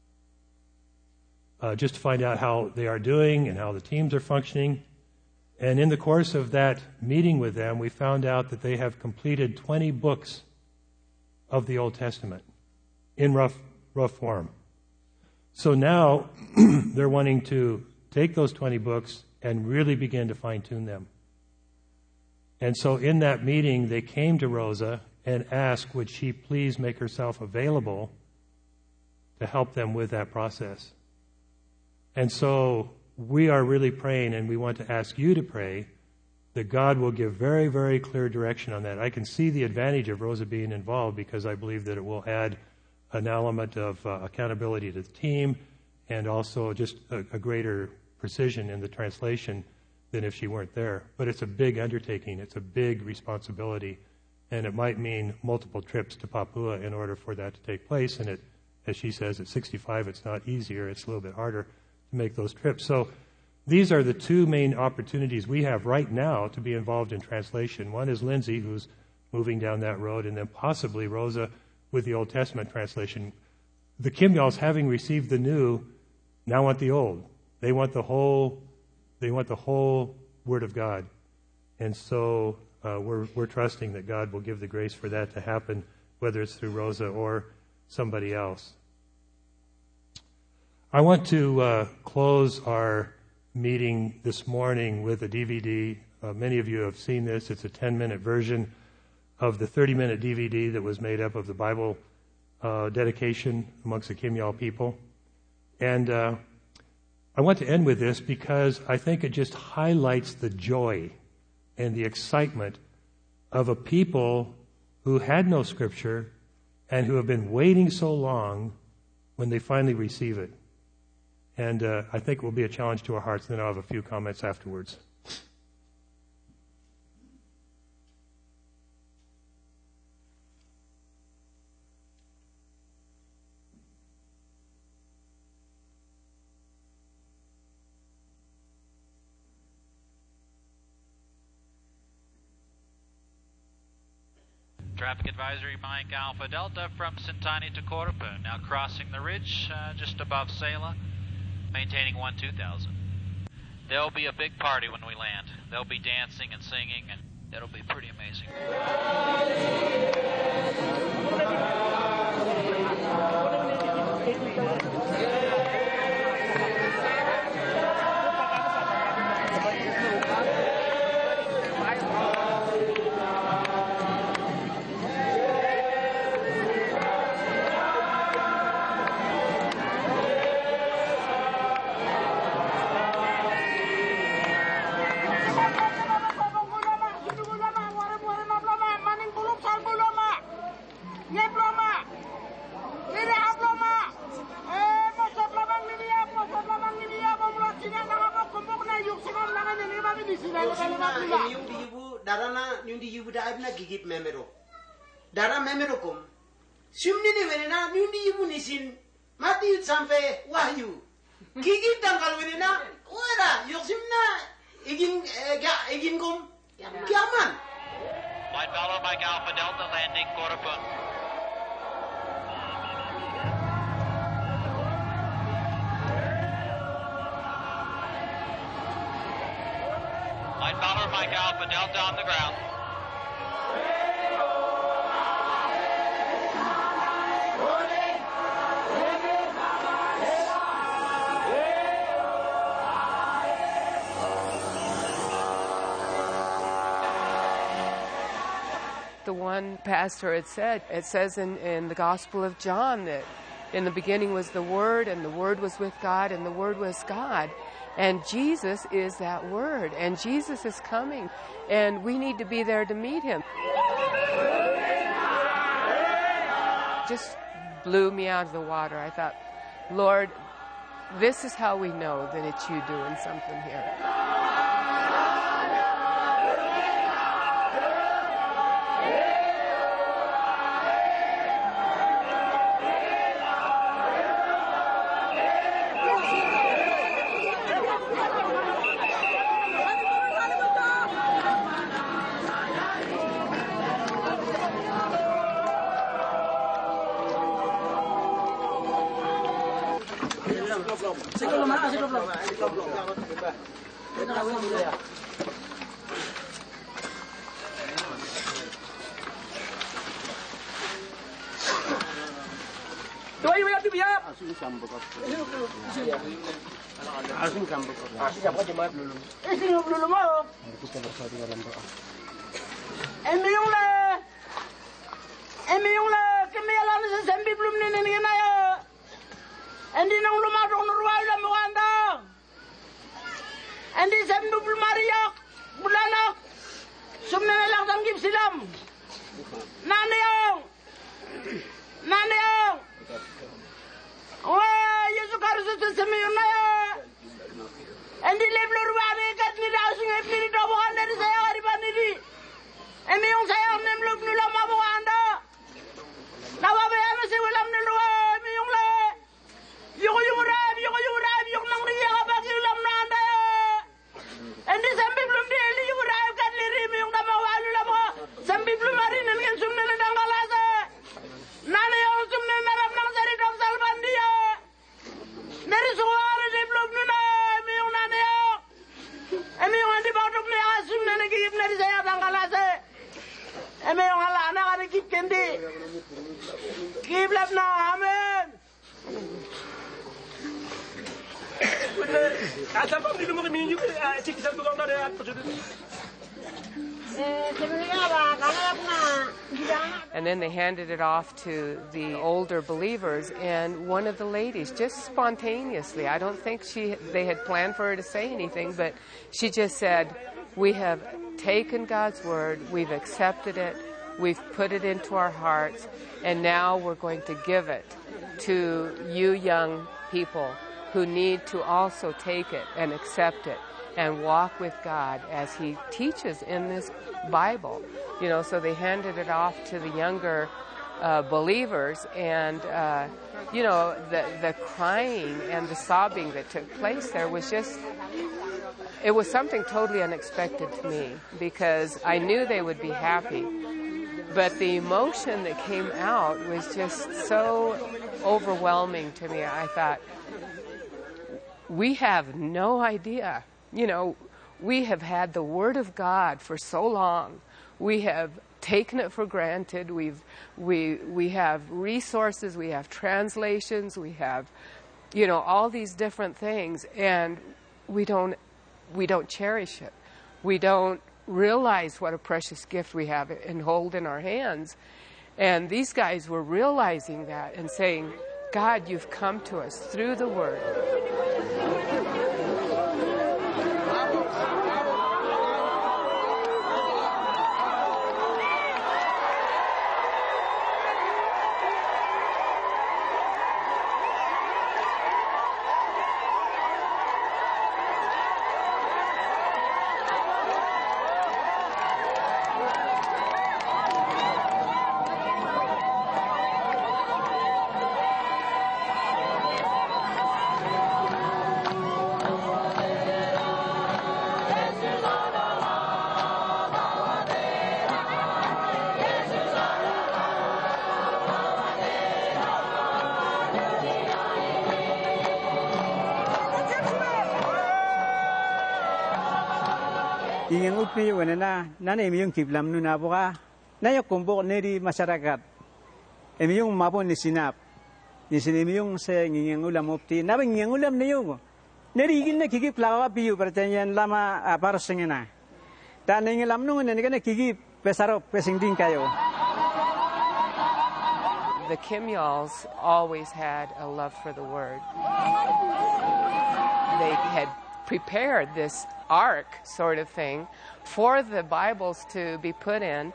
uh, just to find out how they are doing and how the teams are functioning. And in the course of that meeting with them, we found out that they have completed twenty books of the Old Testament in rough, rough form. So now they're wanting to take those twenty books and really begin to fine-tune them. And so in that meeting, they came to Rosa and asked, would she please make herself available to help them with that process. And so we are really praying, and we want to ask you to pray that God will give very, very clear direction on that. I can see the advantage of Rosa being involved because I believe that it will add an element of uh, accountability to the team and also just a, a greater precision in the translation than if she weren't there. But it's a big undertaking. It's a big responsibility, and it might mean multiple trips to Papua in order for that to take place. And it, as she says, at sixty-five, it's not easier. It's a little bit harder to make those trips. So these are the two main opportunities we have right now to be involved in translation. One is Lindsay, who's moving down that road, and then possibly Rosa with the Old Testament translation. The Kimyals, having received the new, now want the old. They want the whole, they want the whole Word of God. And so uh, we're we're trusting that God will give the grace for that to happen, whether it's through Rosa or somebody else. I want to uh, close our meeting this morning with a D V D. Uh, many of you have seen this. It's a ten-minute version of the thirty-minute D V D that was made up of the Bible uh, dedication amongst the Kimyal people. And uh, I want to end with this because I think it just highlights the joy and the excitement of a people who had no scripture and who have been waiting so long when they finally receive it. And uh, I think it will be a challenge to our hearts. And then I'll have a few comments afterwards. Traffic advisory, Mike Alpha Delta from Sintani to Korpu. Now crossing the ridge uh, just above Sela, maintaining one two thousand. There'll be a big party when we land. They'll be dancing and singing, and it'll be pretty amazing. Darana nyundi yibu da ibna gigip memero. Dara memero kum. Sumni ni wenena nyundi yibu nisin. Mati sampai wahyu. Gigip tangkal wenena. Wera yoksimna igin ga igin kum. Kiaman. Flight follow Mike Alpha Delta landing Korpu. Flight follower Mike Alpha Delta on the ground. The one pastor had said, it says in, in the Gospel of John that in the beginning was the Word, and the Word was with God, and the Word was God. And Jesus is that Word, and Jesus is coming, and we need to be there to meet Him. Just blew me out of the water. I thought, Lord, this is how we know that it's you doing something here. Tuay may ati biya. Asin kambok. Asin kambok. Asin apa jemaat lulu? Asin lulu mo. Kita bersatu dalam doa. Emi yung le. Emi yung le. Kami alam sa sembi belum nini nini na ya. Endi nang lumadong nuruay lang mo anda. Endi sembi belum mariak. Bulanak. Sumna lang tanggip silam. Nani yung. Nani yung. Wah, Yesus Kristus semiyun na ya. Endi leblo ruwani kat ni daw singep ni daw bukan dari saya kariban ini. Emi yung saya nemlog nula mabukanda. Nawa ba ya masih ulam nula emi yung le. Yuko yung rab, yuko yung rab, yung nang riya ka bagi ulam na anda ya. Endi sampai belum deli yung rab kat liri emi yung namawalu la mo. Sampai belum hari nengin sumne na dangalasa. Nana yung sumne na ram nang sari dok salban dia. Dari suara di belum nuna emi yung nana yung. Emi yung andi bautuk ni asumne na gigip na di saya dangalasa. Eme yung hala anak ada kip kendi, kip lap na amen. Asal pun di rumah kami juga cik kisah tukang dari apa sudah. And then they handed it off to the older believers, and one of the ladies, just spontaneously, I don't think she they had planned for her to say anything, but she just said, "We have taken God's word, we've accepted it, we've put it into our hearts, and now we're going to give it to you young people who need to also take it and accept it and walk with God as He teaches in this Bible." You know, so they handed it off to the younger uh, believers, and uh, you know, the the crying and the sobbing that took place there was just, it was something totally unexpected to me, because I knew they would be happy, but the emotion that came out was just so overwhelming to me. I thought, we have no idea. You know, we have had the Word of God for so long. We have taken it for granted. We've, we, we have resources, we have translations, we have, you know, all these different things, and we don't, we don't cherish it. We don't realize what a precious gift we have and hold in our hands. And these guys were realizing that and saying, "God, you've come to us through the Word." Ingin upi wanana nana emiyong kiblam nuna boka naya kumbok neri masyarakat emiyong mapon ni sinap ni sin emiyong se ingin ulam upti naba ingin ulam niyo neri igin na kikip lawa piyu pertanyaan lama apa rasengena dan ingin lam nungun ni kana kikip pesarop pesingding kayo. The Kimyals always had a love for the Word. They had prepared this ark sort of thing for the Bibles to be put in.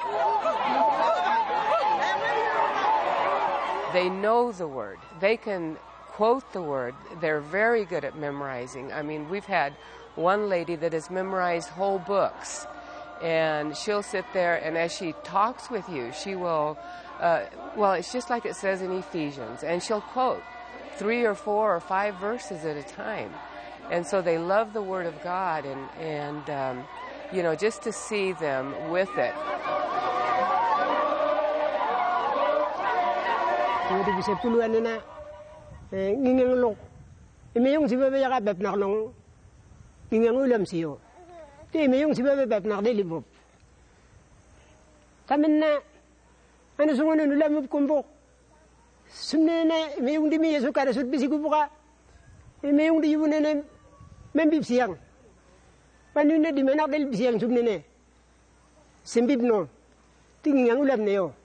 They know the Word. They can quote the Word. They're very good at memorizing. I mean, we've had one lady that has memorized whole books, and she'll sit there, and as she talks with you, she will, uh, well, it's just like it says in Ephesians, and she'll quote three or four or five verses at a time. And so they love the Word of God, and, and um, you know, just to see them with it. Jadi bisa tuluan na ngingin lok Imiyong si bebe yaka bep nak nong tingang ulam siyo. Ti imiyong si bebe bep nak delibop. Tamin na ano sungunan ulam mo kumbok. Sumne na imiyong di miya sukara sut bisi kubuka. Imiyong di yun na membib siyang. Paano na di manak del siyang sumne na. Simbib no. Tingang ulam na yo.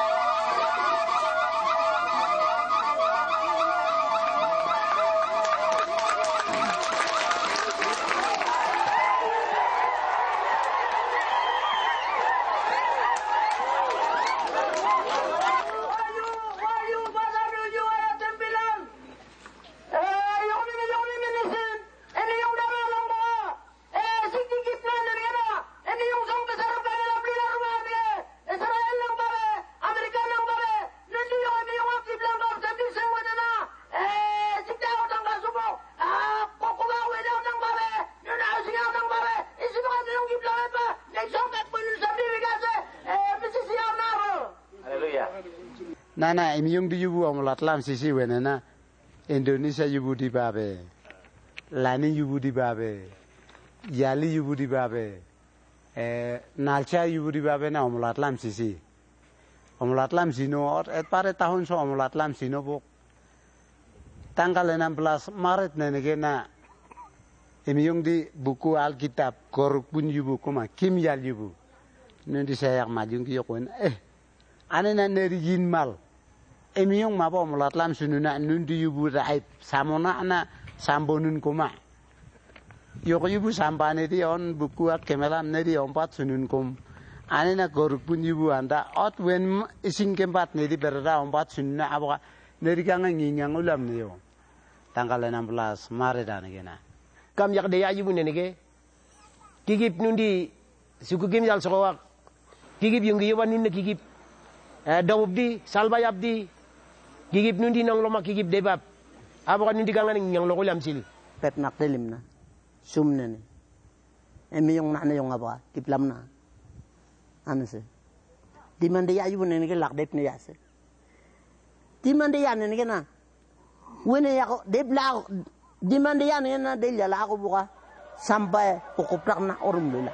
Nana imiyong di yubu amulat lam sisi wenena Indonesia yubu di babe, Lani yubu di babe, Yali yubu di babe, eh, Nalcha yubu di babe na amulat lam sisi. Amulat lam sino, et pare tahun so amulat lam sino buk. Tanggal enam belas Maret nenege na imiyong di buku Alkitab koruk pun yubu kuma Kim Yal yubu. Nanti saya majung kiyokun eh ane na neri yin mal. Emiyong mapo mulat lam sununa nundi yubu raib samona na sambonun kuma. Yoko yubu sampane di on buku at kemelam nedi ompat sunun kum. Ane na goruk pun yubu anda ot wen ising kempat nedi berada ompat sununa apa nedi kanga ngingang ulam niyo. Tanggal enam belas Maret ane gena. Kam yak de yubu nenege. Kigip nundi suku kim yal sokowak. Kigip yung giyawan nunna kigip. Dawub di salbay abdi. Gigip nundi nang loma gigip debab. Abo kan nundi kangan yang loko lam sil. Pep nak telim na. Sum na ni. Emi yung na na yung apa. Kiplam na. Ano se. Di man de ayu ne ni lak dep ne yase. Di man de yan ne na. Wene ya dep la di man de yan na de ya la ko buka. Sampai pokoprak na orum lula.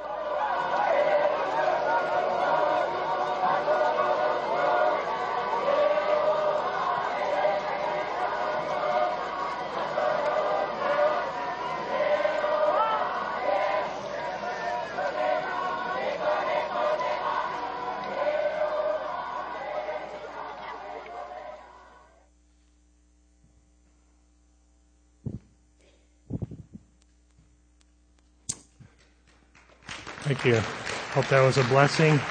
Thank you. Hope that was a blessing.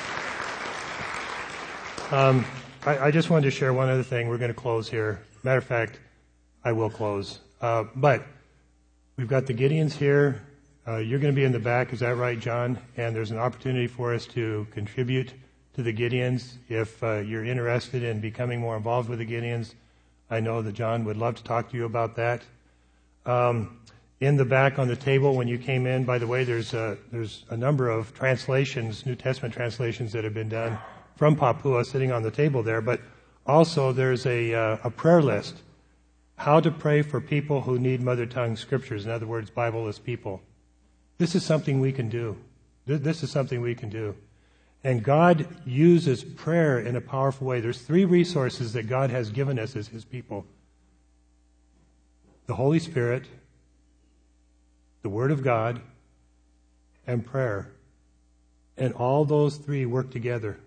Um, I, I just wanted to share one other thing. We're going to close here. Matter of fact, I will close. Uh, but we've got the Gideons here. Uh, you're going to be in the back. Is that right, John? And there's an opportunity for us to contribute to the Gideons. If uh, you're interested in becoming more involved with the Gideons, I know that John would love to talk to you about that. Um, In the back on the table when you came in, by the way, there's a, there's a number of translations, New Testament translations that have been done from Papua sitting on the table there, but also there's a, uh, a prayer list, how to pray for people who need mother tongue scriptures, in other words, Bible-less people. This is something we can do. This is something we can do. And God uses prayer in a powerful way. There's three resources that God has given us as His people. The Holy Spirit, the Word of God, and prayer. And all those three work together.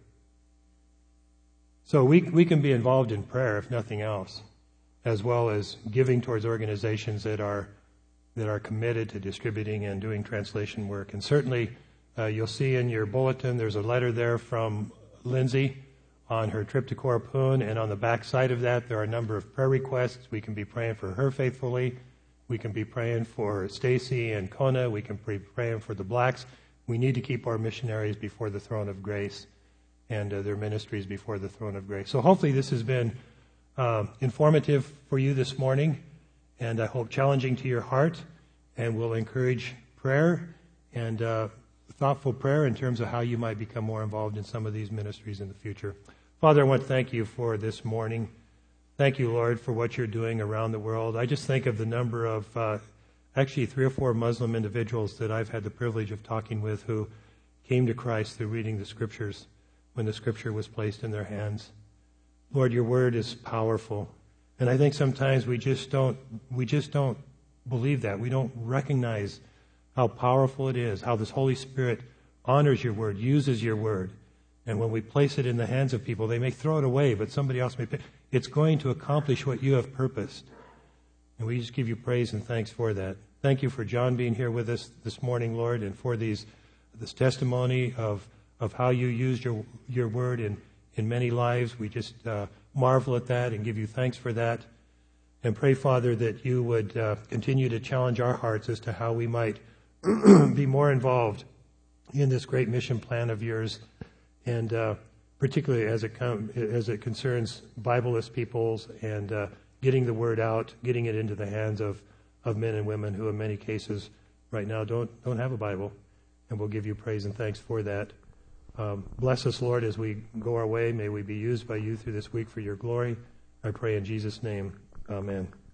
So we we can be involved in prayer, if nothing else, as well as giving towards organizations that are that are committed to distributing and doing translation work. And certainly, uh, you'll see in your bulletin, there's a letter there from Lindsay on her trip to Korapun, and on the back side of that, there are a number of prayer requests. We can be praying for her faithfully. We can be praying for Stacy and Kona. We can be praying for the blacks. We need to keep our missionaries before the throne of grace and uh, their ministries before the throne of grace. So hopefully this has been uh, informative for you this morning, and I hope challenging to your heart, and will encourage prayer and uh, thoughtful prayer in terms of how you might become more involved in some of these ministries in the future. Father, I want to thank you for this morning. thank you, Lord, for what you're doing around the world. I just think of the number of uh, actually three or four Muslim individuals that I've had the privilege of talking with who came to Christ through reading the Scriptures when the Scripture was placed in their hands. Lord, your word is powerful. And I think sometimes we just don't we just don't believe that. We don't recognize how powerful it is, how this Holy Spirit honors your word, uses your word. And when we place it in the hands of people, they may throw it away, but somebody else may pick. It's going to accomplish what you have purposed. And we just give you praise and thanks for that. Thank you for John being here with us this morning, Lord, and for these this testimony of of how you used your your word in, in many lives. We just uh, marvel at that and give you thanks for that. And pray, Father, that you would uh, continue to challenge our hearts as to how we might be more involved in this great mission plan of yours, and uh, particularly as it com- as it concerns Bibleless peoples and uh, getting the word out, getting it into the hands of, of men and women who, in many cases, right now don't don't have a Bible. And we'll give you praise and thanks for that. Um, bless us, Lord, as we go our way. May we be used by you through this week for your glory. I pray in Jesus' name. Amen.